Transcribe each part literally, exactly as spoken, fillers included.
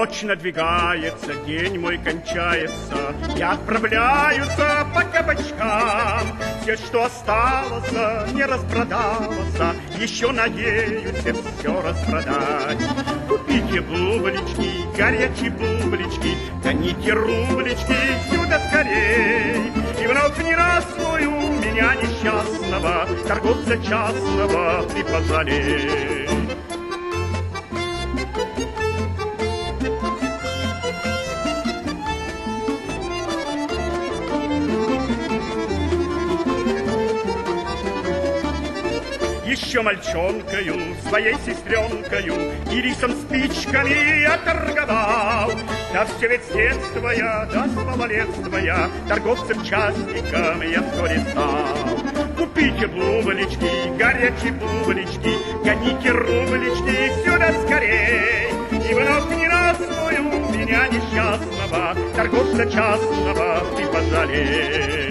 Ночь надвигается, день мой кончается, я отправляюсь по кабачкам. Все, что осталось, не распродалось, еще надеюсь все распродать. Купите бублички, горячие бублички, гоните рублички сюда скорей. И вновь не раз свою меня несчастного, торговца частного, ты пожалей. Еще мальчонкою, своей сестренкою и рисом спичками я торговал. Да все ведь с детства я, да с малолетства я торговцем-частником я вскоре стал. Купите бублички, горячие бублички, гоните рублички сюда скорей. И вновь не раз свою меня несчастного, торговца частного, ты пожалей.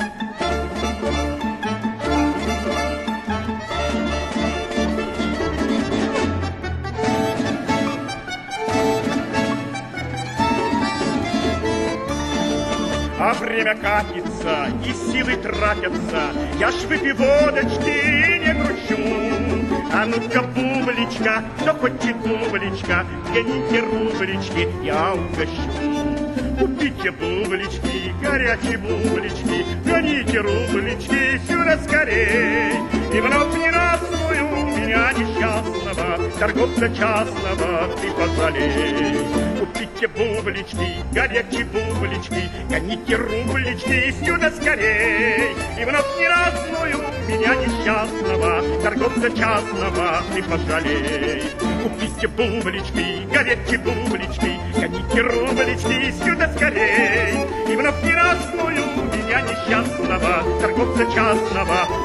А время катится, и силы тратятся, я ж выпью водочки и не грущу. А ну-ка, бубличка, кто хочет бубличка, гоните рублички, я угощу. Купите бублички, горячие бублички, гоните рублички сюда скорей. И вновь не раз свою меня несчастного, торговца частного, ты пожалей. Купите бублички, горячие бублички, гоните рублички сюда скорей. И вновь не раз свою меня несчастного, торговца частного, ты пожалей. Купите бублички, горячие бублички, гоните рублички сюда скорей. И вновь не раз свою меня несчастного, торговца частного,